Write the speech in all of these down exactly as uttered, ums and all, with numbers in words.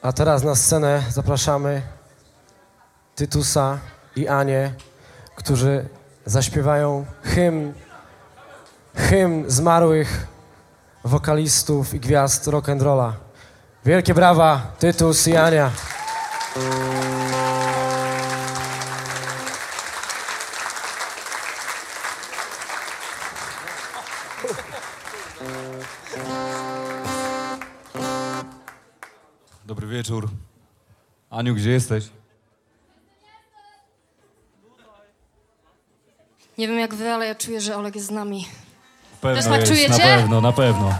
A teraz na scenę zapraszamy Tytusa i Anię, którzy zaśpiewają hymn, hymn zmarłych wokalistów i gwiazd rock'n'rolla. Wielkie brawa, Tytus i Ania. Dobry wieczór. Aniu, gdzie jesteś? Nie wiem jak wy, ale ja czuję, że Oleg jest z nami. Pewno Też tak jest, czujecie? na pewno, na pewno.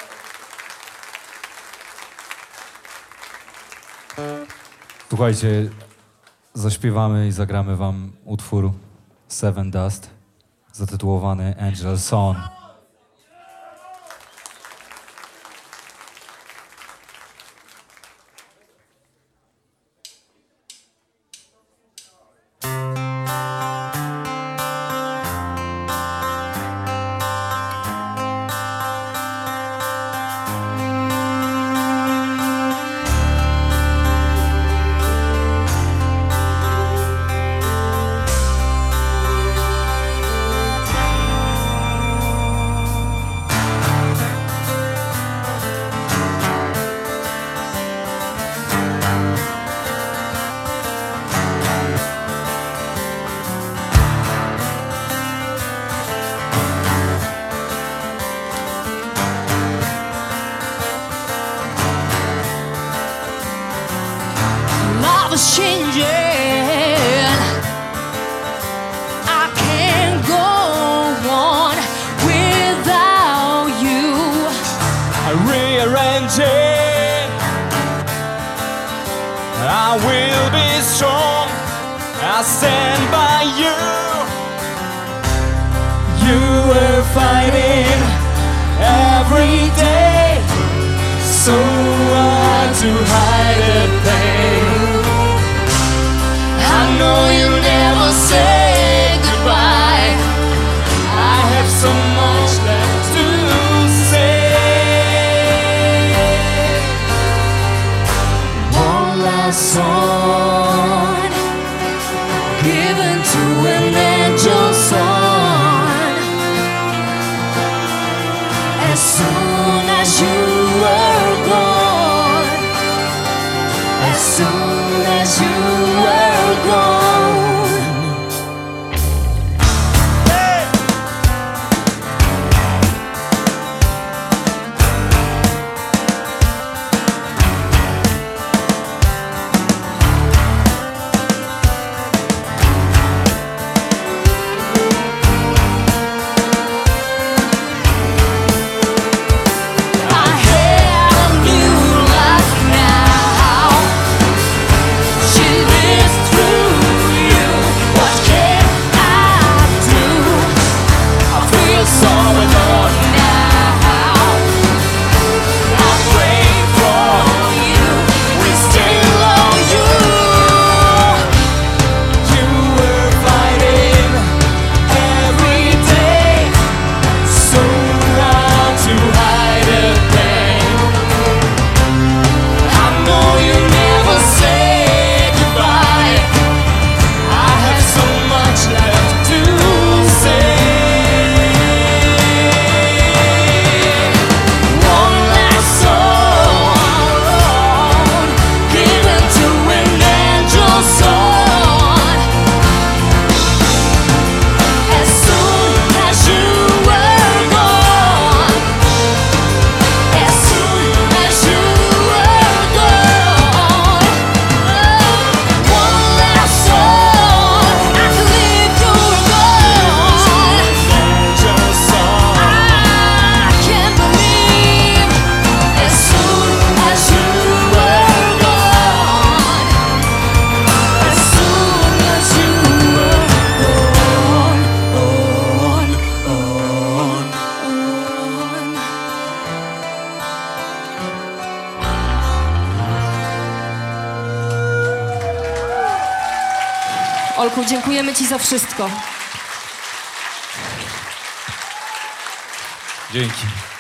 Słuchajcie, zaśpiewamy i zagramy wam utwór Seven Dust zatytułowany Angel Song. Is changing. I can't go on without you. I rearrange it. I will be strong. I stand by you. You were fighting every day, so hard to hide the pain. I know you never say goodbye. I have so much left to say. One last song given to an angel song. As soon as you were gone, as soon as you were gone. Hey! I have a new life now. She lives through you. What can I do? I feel so alone now. I pray for you. We still owe you. You were fighting every day, so hard to hide the pain. I know you never say goodbye. I have so much left to say. One last song given to an angel song. As soon as you were gone, as soon as you were gone. One last song, I believe you were gone. Angel song, I can't believe. As soon as you were gone, as soon as you were gone, on, on, on. Olku, dziękujemy ci za wszystko. Dzięki.